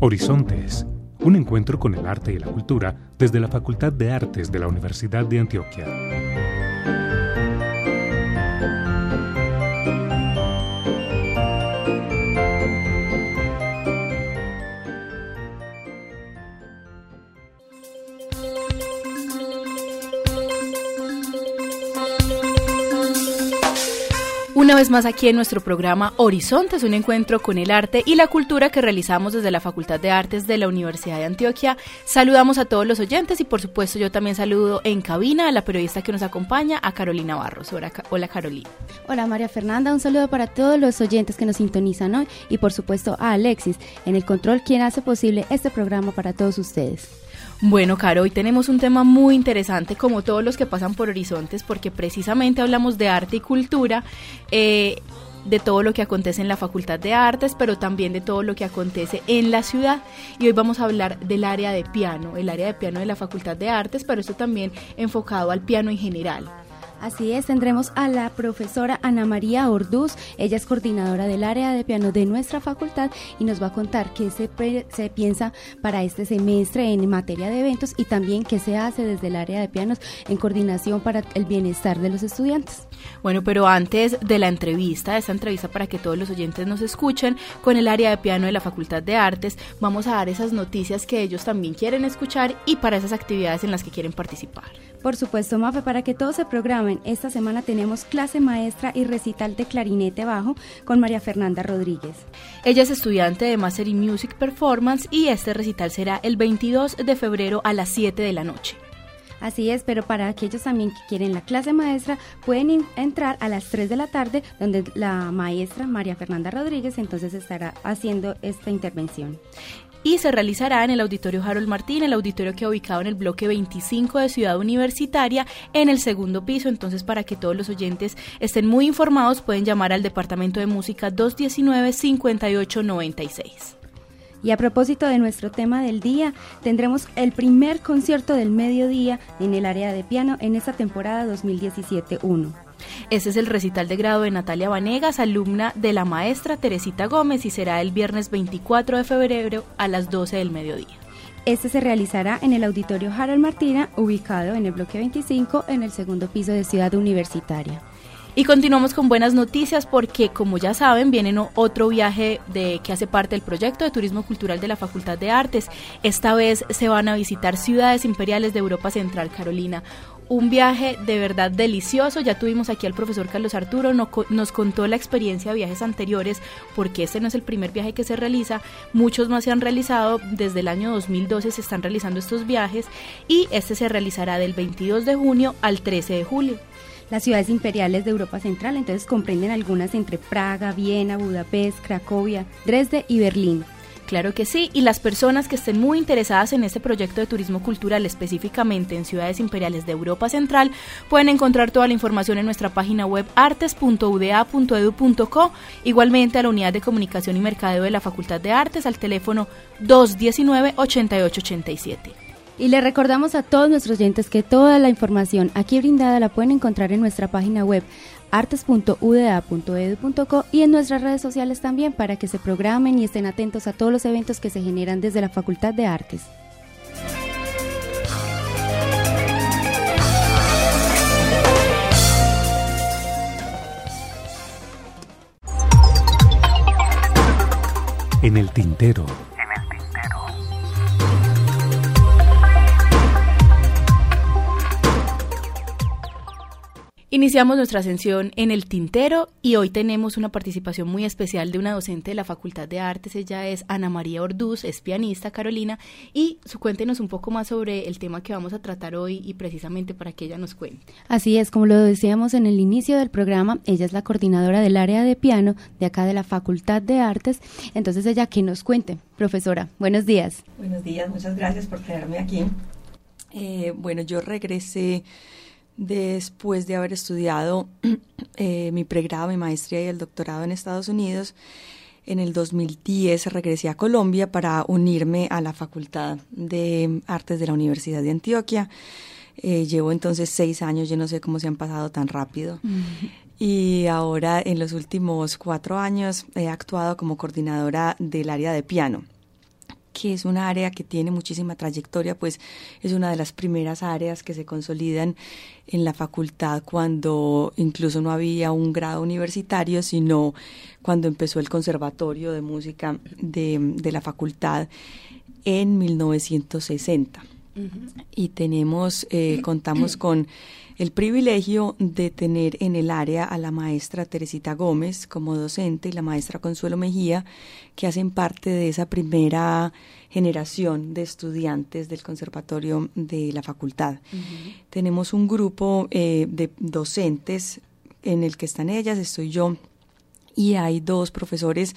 Horizontes, un encuentro con el arte y la cultura desde la Facultad de Artes de la Universidad de Antioquia. Una vez más aquí en nuestro programa Horizontes, un encuentro con el arte y la cultura que realizamos desde la Facultad de Artes de la Universidad de Antioquia. Saludamos a todos los oyentes y por supuesto yo también saludo en cabina a la periodista que nos acompaña, a Carolina Barros. Hola Carolina. Hola María Fernanda, un saludo para todos los oyentes que nos sintonizan hoy y por supuesto a Alexis en el control, quien hace posible este programa para todos ustedes. Bueno, Caro, hoy tenemos un tema muy interesante como todos los que pasan por Horizontes porque precisamente hablamos de arte y cultura, de todo lo que acontece en la Facultad de Artes, pero también de todo lo que acontece en la ciudad. Y hoy vamos a hablar del área de piano, el área de piano de la Facultad de Artes, pero esto también enfocado al piano en general. Así es, tendremos a la profesora Ana María Orduz, ella es coordinadora del área de piano de nuestra facultad y nos va a contar qué se piensa para este semestre en materia de eventos y también qué se hace desde el área de pianos en coordinación para el bienestar de los estudiantes. Bueno, pero antes de la entrevista, esta entrevista para que todos los oyentes nos escuchen, con el área de piano de la Facultad de Artes, vamos a dar esas noticias que ellos también quieren escuchar y para esas actividades en las que quieren participar. Por supuesto, Mafe, para que todos se programen, esta semana tenemos clase maestra y recital de clarinete bajo con María Fernanda Rodríguez. Ella es estudiante de Master in Music Performance y este recital será el 22 de febrero a las 7 de la noche. Así es, pero para aquellos también que quieren la clase maestra, pueden entrar a las 3 de la tarde, donde la maestra María Fernanda Rodríguez entonces estará haciendo esta intervención. Y se realizará en el Auditorio Harold Martín, el auditorio que ha ubicado en el bloque 25 de Ciudad Universitaria, en el segundo piso. Entonces, para que todos los oyentes estén muy informados, pueden llamar al Departamento de Música 219-5896. Y a propósito de nuestro tema del día, tendremos el primer concierto del mediodía en el área de piano en esta temporada 2017-1. Este es el recital de grado de Natalia Vanegas, alumna de la maestra Teresita Gómez, y será el viernes 24 de febrero a las 12 del mediodía. Este se realizará en el Auditorio Harold Martina, ubicado en el bloque 25, en el segundo piso de Ciudad Universitaria. Y continuamos con buenas noticias porque, como ya saben, viene otro viaje que hace parte del proyecto de turismo cultural de la Facultad de Artes. Esta vez se van a visitar ciudades imperiales de Europa Central, Carolina. Un viaje de verdad delicioso. Ya tuvimos aquí al profesor Carlos Arturo, nos contó la experiencia de viajes anteriores, porque este no es el primer viaje que se realiza, muchos más se han realizado, desde el año 2012 se están realizando estos viajes y este se realizará del 22 de junio al 13 de julio. Las ciudades imperiales de Europa Central entonces comprenden algunas entre Praga, Viena, Budapest, Cracovia, Dresde y Berlín. Claro que sí, y las personas que estén muy interesadas en este proyecto de turismo cultural, específicamente en ciudades imperiales de Europa Central, pueden encontrar toda la información en nuestra página web artes.uda.edu.co, igualmente a la Unidad de Comunicación y Mercadeo de la Facultad de Artes al teléfono 219-8887. Y le recordamos a todos nuestros oyentes que toda la información aquí brindada la pueden encontrar en nuestra página web artes.uda.edu.co y en nuestras redes sociales también, para que se programen y estén atentos a todos los eventos que se generan desde la Facultad de Artes. En el tintero. Iniciamos nuestra ascensión en el tintero y hoy tenemos una participación muy especial de una docente de la Facultad de Artes. Ella es Ana María Orduz, es pianista, Carolina, y cuéntenos un poco más sobre el tema que vamos a tratar hoy y precisamente para que ella nos cuente. Así es, como lo decíamos en el inicio del programa, ella es la coordinadora del área de piano de acá de la Facultad de Artes. Entonces ella que nos cuente. Profesora, buenos días. Buenos días, muchas gracias por tenerme aquí. Bueno, yo regresé después de haber estudiado mi pregrado, mi maestría y el doctorado en Estados Unidos. En el 2010 regresé a Colombia para unirme a la Facultad de Artes de la Universidad de Antioquia. Llevo entonces 6 años, yo no sé cómo se han pasado tan rápido. Y ahora en los últimos 4 años he actuado como coordinadora del área de piano. que es una área que tiene muchísima trayectoria, pues es una de las primeras áreas que se consolidan en la facultad cuando incluso no había un grado universitario, sino cuando empezó el Conservatorio de Música de la facultad en 1960. Y contamos con el privilegio de tener en el área a la maestra Teresita Gómez como docente y la maestra Consuelo Mejía, que hacen parte de esa primera generación de estudiantes del conservatorio de la facultad. Tenemos un grupo de docentes en el que están ellas, estoy yo, y hay 2 profesores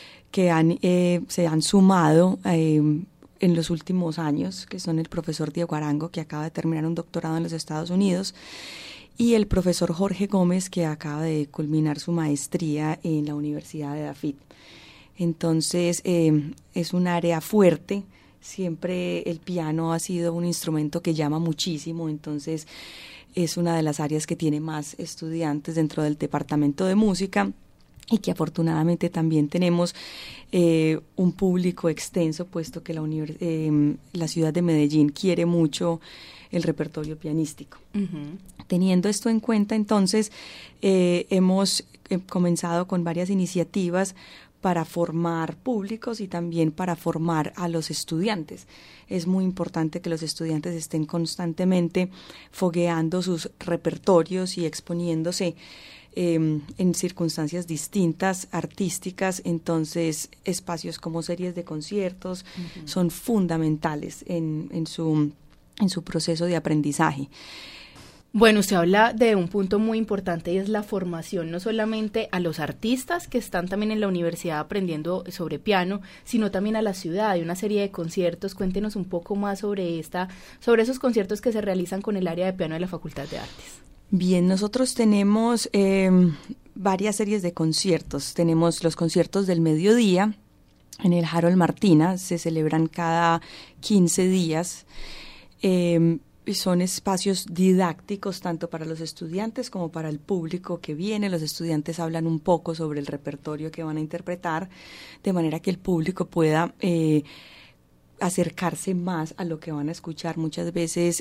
que se han sumado en los últimos años, que son el profesor Diego Arango, que acaba de terminar un doctorado en los Estados Unidos, y el profesor Jorge Gómez, que acaba de culminar su maestría en la Universidad de Dafit. Entonces, es un área fuerte. Siempre el piano ha sido un instrumento que llama muchísimo, entonces es una de las áreas que tiene más estudiantes dentro del departamento de música, y que afortunadamente también tenemos un público extenso, puesto que la ciudad de Medellín quiere mucho el repertorio pianístico. Teniendo esto en cuenta, entonces, hemos comenzado con varias iniciativas para formar públicos y también para formar a los estudiantes. Es muy importante que los estudiantes estén constantemente fogueando sus repertorios y exponiéndose en circunstancias distintas, artísticas. Entonces espacios como series de conciertos son fundamentales en su proceso de aprendizaje. Bueno, usted habla de un punto muy importante y es la formación, no solamente a los artistas que están también en la universidad aprendiendo sobre piano, sino también a la ciudad. Hay una serie de conciertos. Cuéntenos un poco más sobre esos conciertos que se realizan con el área de piano de la Facultad de Artes. Bien, nosotros tenemos varias series de conciertos. Tenemos los conciertos del mediodía en el Harold Martina, se celebran cada 15 días. Son espacios didácticos tanto para los estudiantes como para el público que viene. Los estudiantes hablan un poco sobre el repertorio que van a interpretar, de manera que el público pueda acercarse más a lo que van a escuchar. Muchas veces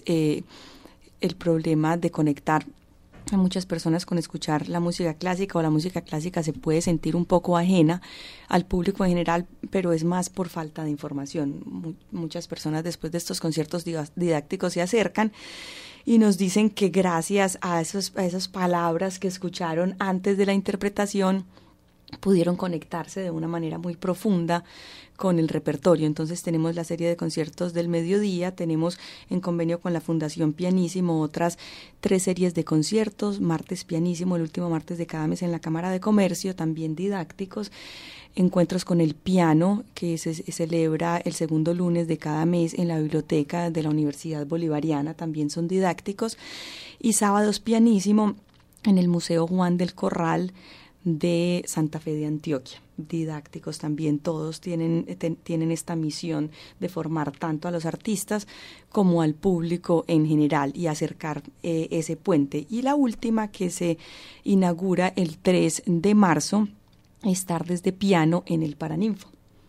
el problema de conectar a muchas personas con escuchar la música clásica, o la música clásica se puede sentir un poco ajena al público en general, pero es más por falta de información. Muchas personas después de estos conciertos didácticos se acercan y nos dicen que gracias a esas palabras que escucharon antes de la interpretación pudieron conectarse de una manera muy profunda con el repertorio. Entonces tenemos la serie de conciertos del mediodía, tenemos en convenio con la Fundación Pianísimo otras 3 series de conciertos, martes Pianísimo, el último martes de cada mes en la Cámara de Comercio, también didácticos, encuentros con el piano que se celebra el segundo lunes de cada mes en la biblioteca de la Universidad Bolivariana, también son didácticos, y sábados Pianísimo en el Museo Juan del Corral de Santa Fe de Antioquia, didácticos también. Todos tienen esta misión de formar tanto a los artistas como al público en general y acercar ese puente. Y la última, que se inaugura el 3 de marzo, es Tardes de Piano en el Paraninfo.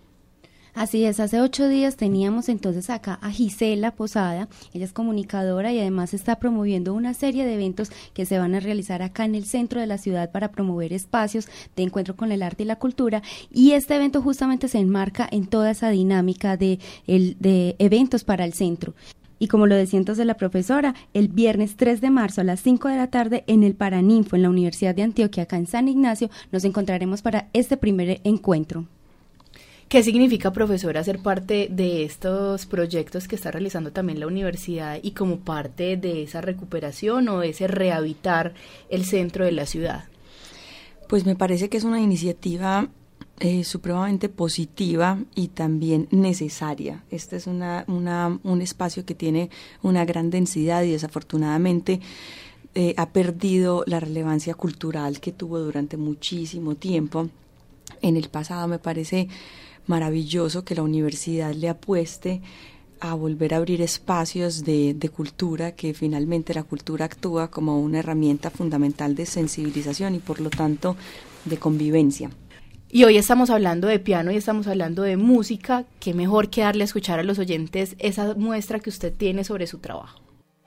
Así es, hace 8 días teníamos entonces acá a Gisela Posada. Ella es comunicadora y además está promoviendo una serie de eventos que se van a realizar acá en el centro de la ciudad para promover espacios de encuentro con el arte y la cultura, y este evento justamente se enmarca en toda esa dinámica de eventos para el centro. Y como lo decía entonces la profesora, el viernes 3 de marzo a las 5 de la tarde en el Paraninfo, en la Universidad de Antioquia, acá en San Ignacio, nos encontraremos para este primer encuentro. ¿Qué significa, profesora, ser parte de estos proyectos que está realizando también la universidad y como parte de esa recuperación o de ese rehabitar el centro de la ciudad? Pues me parece que es una iniciativa supremamente positiva y también necesaria. Este es un espacio que tiene una gran densidad y desafortunadamente ha perdido la relevancia cultural que tuvo durante muchísimo tiempo. En el pasado me parece maravilloso que la universidad le apueste a volver a abrir espacios de cultura, que finalmente la cultura actúa como una herramienta fundamental de sensibilización y por lo tanto de convivencia. Y hoy estamos hablando de piano y estamos hablando de música. Qué mejor que darle a escuchar a los oyentes esa muestra que usted tiene sobre su trabajo.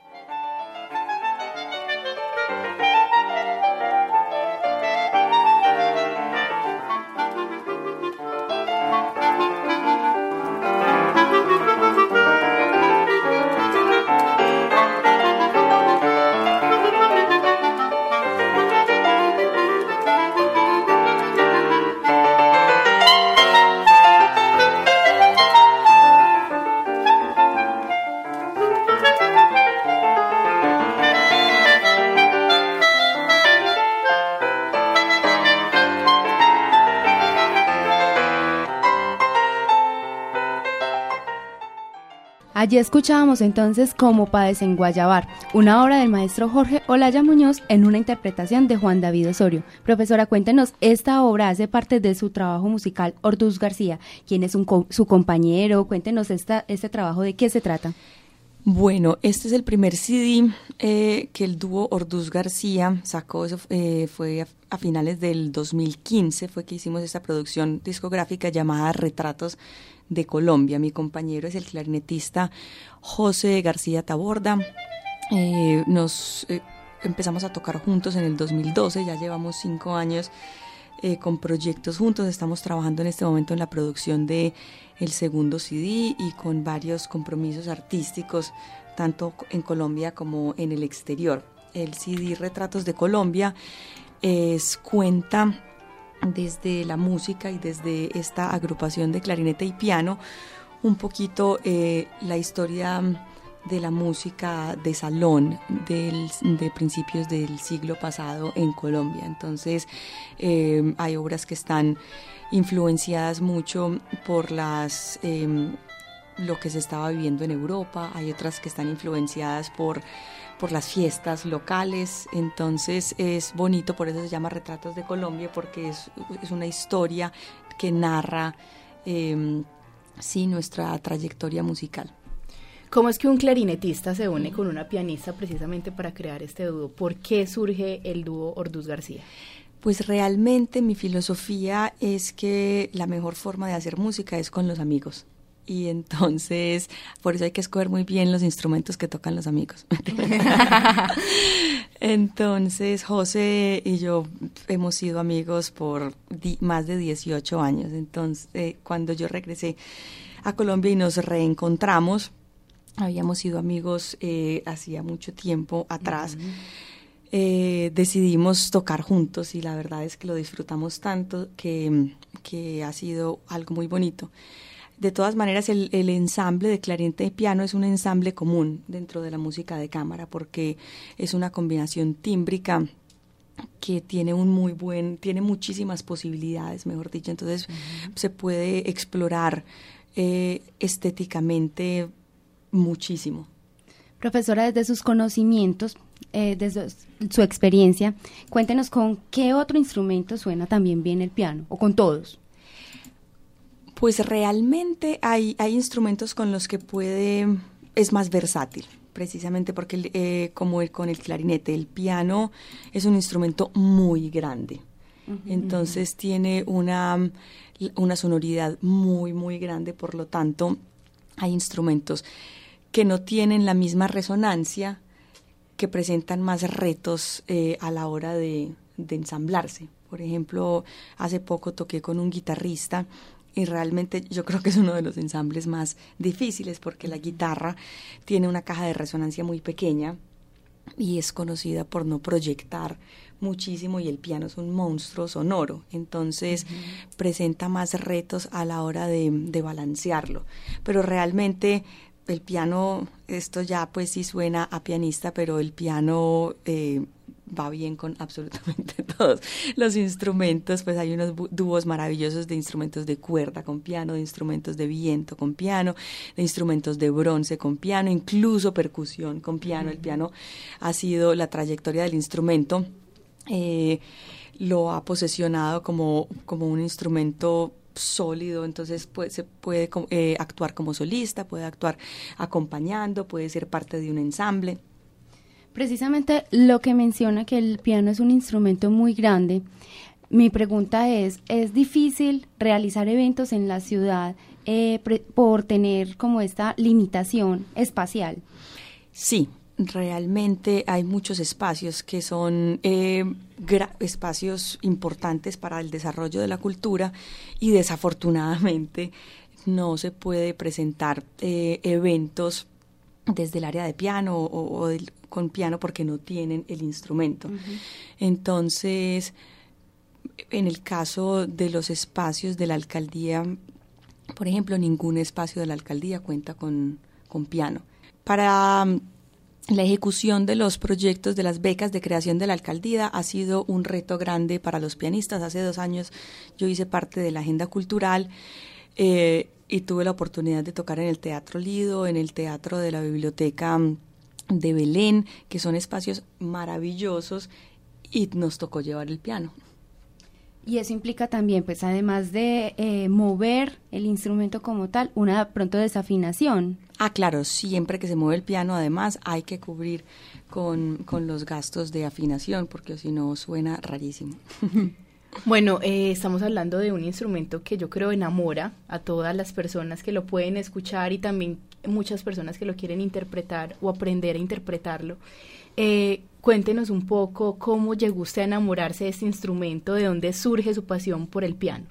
Allí escuchábamos entonces Como pa' desenguayabar, una obra del maestro Jorge Olaya Muñoz en una interpretación de Juan David Osorio. Profesora, cuéntenos, esta obra hace parte de su trabajo musical Orduz García. ¿Quién es su compañero? Cuéntenos este trabajo, ¿de qué se trata? Bueno, este es el primer CD que el dúo Orduz García sacó, eso fue a finales del 2015, fue que hicimos esta producción discográfica llamada Retratos de Colombia. Mi compañero es el clarinetista José García Taborda. Nos empezamos a tocar juntos en el 2012, ya llevamos 5 años con proyectos juntos. Estamos trabajando en este momento en la producción de el segundo CD y con varios compromisos artísticos, tanto en Colombia como en el exterior. El CD Retratos de Colombia cuenta desde la música y desde esta agrupación de clarinete y piano un poquito la historia de la música de salón de principios del siglo pasado en Colombia. Entonces hay obras que están influenciadas mucho por lo que se estaba viviendo en Europa, hay otras que están influenciadas por las fiestas locales. Entonces es bonito, por eso se llama Retratos de Colombia, porque es una historia que narra nuestra trayectoria musical. ¿Cómo es que un clarinetista se une con una pianista precisamente para crear este dúo? ¿Por qué surge el dúo Orduz García? Pues realmente mi filosofía es que la mejor forma de hacer música es con los amigos. Y entonces, por eso hay que escoger muy bien los instrumentos que tocan los amigos. Entonces, José y yo hemos sido amigos por más de 18 años. Entonces, cuando yo regresé a Colombia y nos reencontramos, habíamos sido amigos hacía mucho tiempo atrás. Decidimos tocar juntos y la verdad es que lo disfrutamos tanto que ha sido algo muy bonito. De todas maneras, el ensamble de clarinete y piano es un ensamble común dentro de la música de cámara porque es una combinación tímbrica que tiene tiene muchísimas posibilidades, mejor dicho. Entonces se puede explorar estéticamente muchísimo. Profesora, desde sus conocimientos, desde su experiencia, cuéntenos con qué otro instrumento suena también bien el piano, o con todos. Pues realmente hay instrumentos con los que es más versátil, precisamente porque como con el clarinete, el piano es un instrumento muy grande. Entonces tiene una sonoridad muy, muy grande, por lo tanto hay instrumentos que no tienen la misma resonancia, que presentan más retos a la hora de ensamblarse. Por ejemplo, hace poco toqué con un guitarrista y realmente yo creo que es uno de los ensambles más difíciles porque la guitarra tiene una caja de resonancia muy pequeña y es conocida por no proyectar muchísimo, y el piano es un monstruo sonoro, entonces presenta más retos a la hora de balancearlo. Pero realmente el piano, esto ya pues sí suena a pianista, pero el piano va bien con absolutamente todos los instrumentos. Pues hay unos dúos maravillosos de instrumentos de cuerda con piano, de instrumentos de viento con piano, de instrumentos de bronce con piano, incluso percusión con piano. El piano ha sido, la trayectoria del instrumento lo ha posesionado como un instrumento sólido. Entonces se puede actuar como solista, puede actuar acompañando, puede ser parte de un ensamble. Precisamente lo que menciona, que el piano es un instrumento muy grande, Mi pregunta ¿es difícil realizar eventos en la ciudad por tener como esta limitación espacial? Sí, realmente hay muchos espacios que son espacios importantes para el desarrollo de la cultura y desafortunadamente no se puede presentar eventos desde el área de piano o con piano porque no tienen el instrumento. Uh-huh. Entonces, en el caso de los espacios de la alcaldía, por ejemplo, ningún espacio de la alcaldía cuenta con piano. Para la ejecución de los proyectos de las becas de creación de la alcaldía ha sido un reto grande para los pianistas. Hace 2 años yo hice parte de la agenda cultural y tuve la oportunidad de tocar en el Teatro Lido, en el Teatro de la Biblioteca de Belén, que son espacios maravillosos, y nos tocó llevar el piano. Y eso implica también, pues además de mover el instrumento como tal, una pronto desafinación. Ah, claro, siempre que se mueve el piano, además hay que cubrir con los gastos de afinación, porque si no suena rarísimo. Bueno, estamos hablando de un instrumento que yo creo enamora a todas las personas que lo pueden escuchar y también muchas personas que lo quieren interpretar o aprender a interpretarlo. Cuéntenos un poco cómo llegó usted a enamorarse de este instrumento, de dónde surge su pasión por el piano.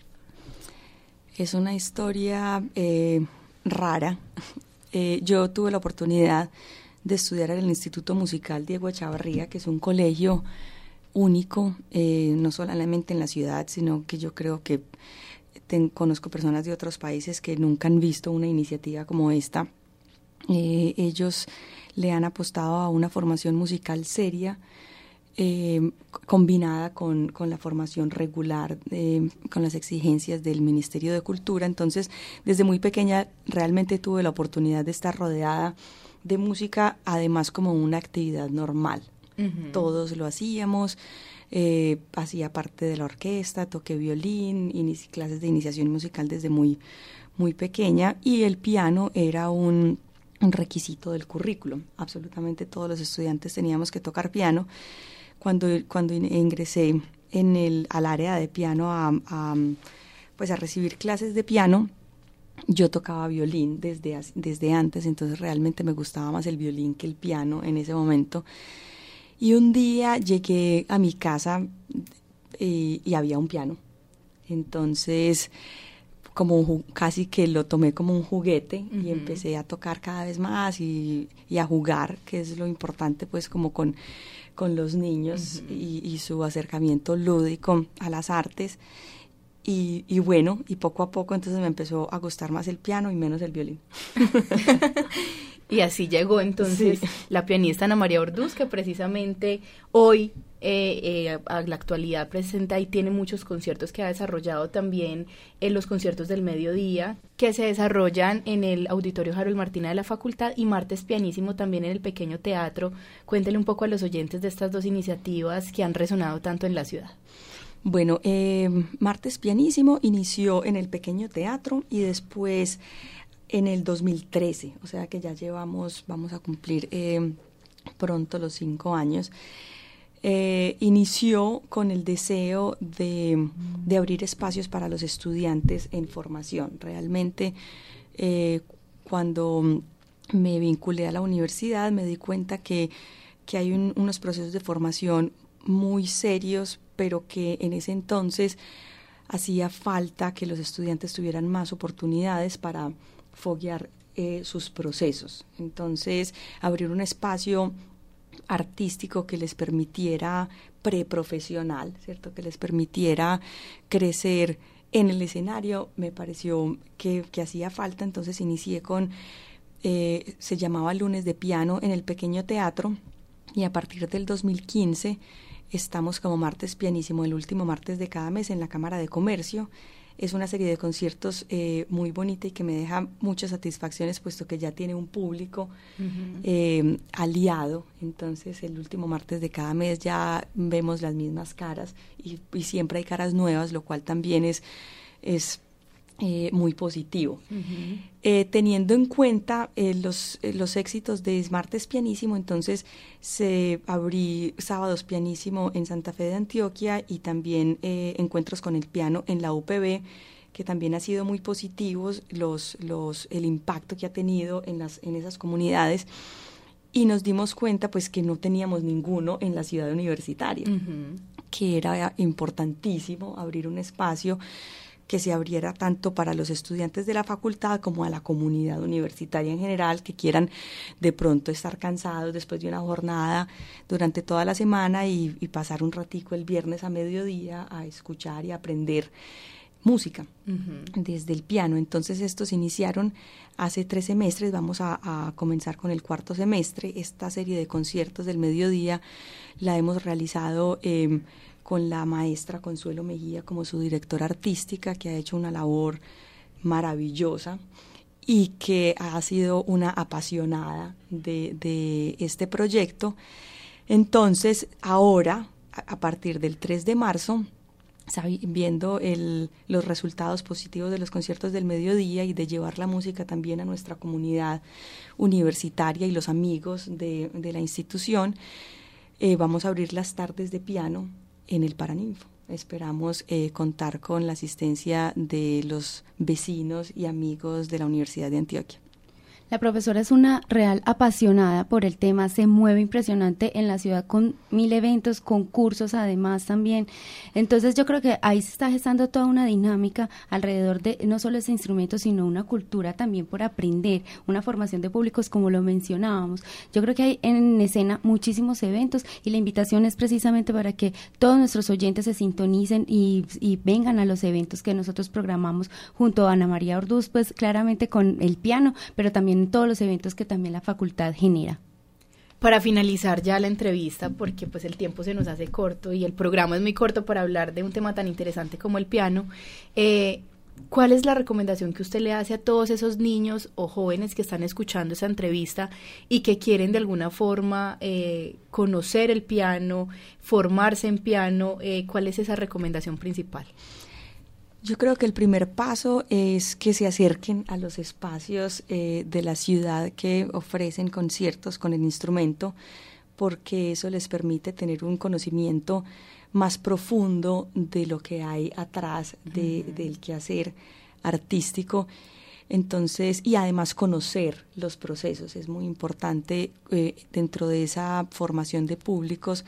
Es una historia rara. Yo tuve la oportunidad de estudiar en el Instituto Musical Diego Echavarría, que es un colegio único, no solamente en la ciudad, sino que yo creo que conozco personas de otros países que nunca han visto una iniciativa como esta. Ellos le han apostado a una formación musical seria, combinada con la formación regular, con las exigencias del Ministerio de Cultura. Entonces, desde muy pequeña realmente tuve la oportunidad de estar rodeada de música, además como una actividad normal. Uh-huh. Todos lo hacíamos, hacía parte de la orquesta, toqué violín, clases de iniciación musical desde muy, muy pequeña, y el piano era un requisito del currículum. Absolutamente todos los estudiantes teníamos que tocar piano. Cuando ingresé al área de piano a recibir clases de piano, yo tocaba violín desde antes, entonces realmente me gustaba más el violín que el piano en ese momento. Y un día llegué a mi casa y había un piano. Entonces, casi que lo tomé como un juguete. Uh-huh. Y empecé a tocar cada vez más y a jugar, que es lo importante, pues, como con los niños. Uh-huh. y su acercamiento lúdico a las artes. Y bueno, y poco a poco entonces me empezó a gustar más el piano y menos el violín. Y así llegó entonces la pianista Ana María Orduz, que precisamente hoy a la actualidad presenta y tiene muchos conciertos que ha desarrollado también en los conciertos del mediodía, que se desarrollan en el Auditorio Harold Martina de la Facultad, y Martes Pianísimo también en el Pequeño Teatro. Cuéntele un poco a los oyentes de estas dos iniciativas que han resonado tanto en la ciudad. Bueno, Martes Pianísimo inició en el Pequeño Teatro y después en el 2013, o sea que ya vamos a cumplir pronto los 5 años. Inició con el deseo de abrir espacios para los estudiantes en formación. Realmente, cuando me vinculé a la universidad, me di cuenta que hay unos procesos de formación muy serios, pero que en ese entonces hacía falta que los estudiantes tuvieran más oportunidades para foguear sus procesos. Entonces, abrir un espacio artístico que les permitiera preprofesional, ¿cierto? Que les permitiera crecer en el escenario, me pareció que hacía falta. Entonces inicié se llamaba Lunes de Piano en el Pequeño Teatro, y a partir del 2015 estamos como Martes Pianísimo, el último martes de cada mes en la Cámara de Comercio. Es una serie de conciertos muy bonita y que me deja muchas satisfacciones, puesto que ya tiene un público aliado. Entonces, el último martes de cada mes ya vemos las mismas caras y siempre hay caras nuevas, lo cual también es muy positivo. Teniendo en cuenta los éxitos de Martes Pianísimo, entonces abrí Sábados Pianísimo en Santa Fe de Antioquia y también Encuentros con el Piano en la UPB, que también ha sido muy positivos el impacto que ha tenido en esas comunidades, y nos dimos cuenta pues que no teníamos ninguno en la ciudad universitaria, que era importantísimo abrir un espacio que se abriera tanto para los estudiantes de la facultad como a la comunidad universitaria en general, que quieran de pronto estar cansados después de una jornada durante toda la semana y pasar un ratico el viernes a mediodía a escuchar y aprender música desde el piano. Entonces estos iniciaron hace 3 semestres, vamos a comenzar con el 4º semestre. Esta serie de conciertos del mediodía la hemos realizado con la maestra Consuelo Mejía como su directora artística, que ha hecho una labor maravillosa y que ha sido una apasionada de este proyecto. Entonces, ahora, a partir del 3 de marzo, viendo los resultados positivos de los conciertos del mediodía y de llevar la música también a nuestra comunidad universitaria y los amigos de la institución, vamos a abrir las tardes de piano en el Paraninfo. Esperamos contar con la asistencia de los vecinos y amigos de la Universidad de Antioquia. La profesora es una real apasionada por el tema, se mueve impresionante en la ciudad con 1000 eventos, concursos además también. Entonces yo creo que ahí se está gestando toda una dinámica alrededor de no solo ese instrumento, sino una cultura también por aprender, una formación de públicos como lo mencionábamos. Yo creo que hay en escena muchísimos eventos y la invitación es precisamente para que todos nuestros oyentes se sintonicen y vengan a los eventos que nosotros programamos junto a Ana María Orduz, pues claramente con el piano, pero también en todos los eventos que también la facultad genera. Para finalizar ya la entrevista, porque pues el tiempo se nos hace corto y el programa es muy corto para hablar de un tema tan interesante como el piano, ¿cuál es la recomendación que usted le hace a todos esos niños o jóvenes que están escuchando esa entrevista y que quieren de alguna forma conocer el piano, formarse en piano? ¿Cuál es esa recomendación principal? Yo creo que el primer paso es que se acerquen a los espacios de la ciudad que ofrecen conciertos con el instrumento, porque eso les permite tener un conocimiento más profundo de lo que hay atrás del quehacer artístico. Entonces, y además conocer los procesos. Es muy importante dentro de esa formación de públicos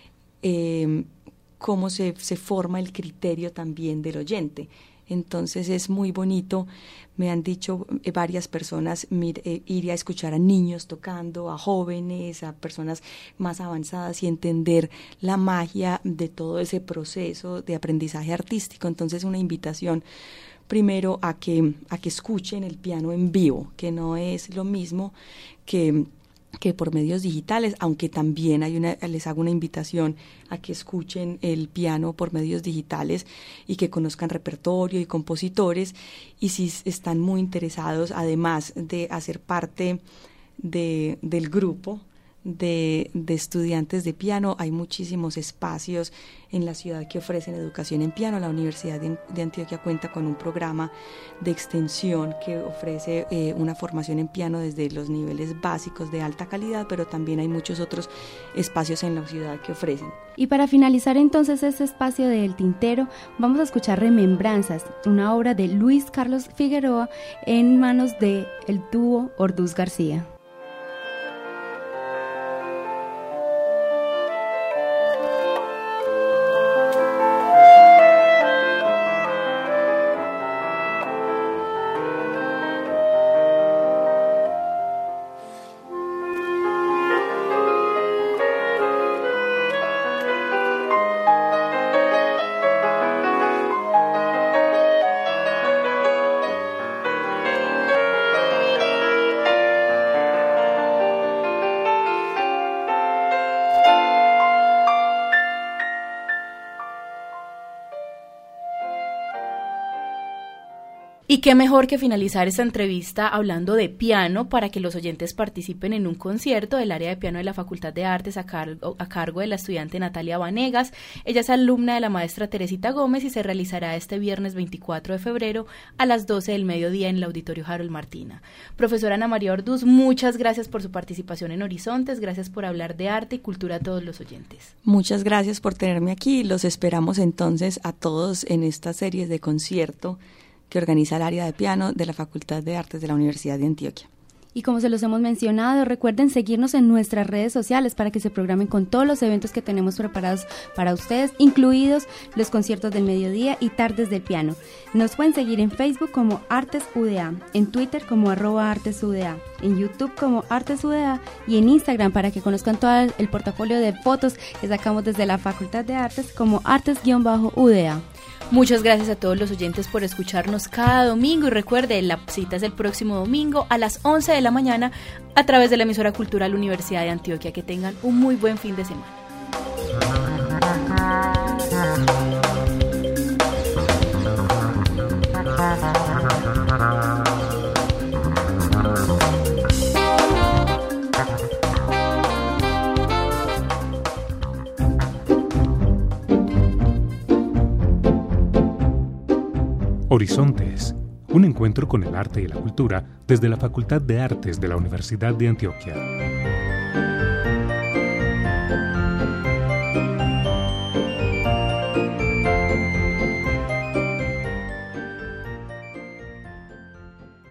cómo se forma el criterio también del oyente. Entonces es muy bonito, me han dicho varias personas, ir a escuchar a niños tocando, a jóvenes, a personas más avanzadas y entender la magia de todo ese proceso de aprendizaje artístico. Entonces una invitación primero a que escuchen el piano en vivo, que no es lo mismo que por medios digitales, aunque también les hago una invitación a que escuchen el piano por medios digitales y que conozcan repertorio y compositores, y si están muy interesados, además de hacer parte del grupo de estudiantes de piano, hay muchísimos espacios en la ciudad que ofrecen educación en piano. La Universidad de Antioquia cuenta con un programa de extensión que ofrece una formación en piano desde los niveles básicos de alta calidad, pero también hay muchos otros espacios en la ciudad que ofrecen. Y para finalizar entonces este espacio del Tintero, vamos a escuchar Remembranzas, una obra de Luis Carlos Figueroa en manos del dúo Orduz García. Y qué mejor que finalizar esta entrevista hablando de piano para que los oyentes participen en un concierto del área de piano de la Facultad de Artes a cargo de la estudiante Natalia Vanegas. Ella es alumna de la maestra Teresita Gómez y se realizará este viernes 24 de febrero a las 12 del mediodía en el Auditorio Harold Martina. Profesora Ana María Orduz, muchas gracias por su participación en Horizontes, gracias por hablar de arte y cultura a todos los oyentes. Muchas gracias por tenerme aquí. Los esperamos entonces a todos en esta serie de concierto que organiza el área de piano de la Facultad de Artes de la Universidad de Antioquia. Y como se los hemos mencionado, recuerden seguirnos en nuestras redes sociales para que se programen con todos los eventos que tenemos preparados para ustedes, incluidos los conciertos del mediodía y tardes del piano. Nos pueden seguir en Facebook como Artes UDA, en Twitter como @ArtesUDA, en YouTube como Artes UDA y en Instagram para que conozcan todo el portafolio de fotos que sacamos desde la Facultad de Artes como Artes-UDA. Muchas gracias a todos los oyentes por escucharnos cada domingo y recuerde, la cita es el próximo domingo a las 11 de la mañana a través de la emisora cultural Universidad de Antioquia. Que tengan un muy buen fin de semana. Horizontes, un encuentro con el arte y la cultura desde la Facultad de Artes de la Universidad de Antioquia.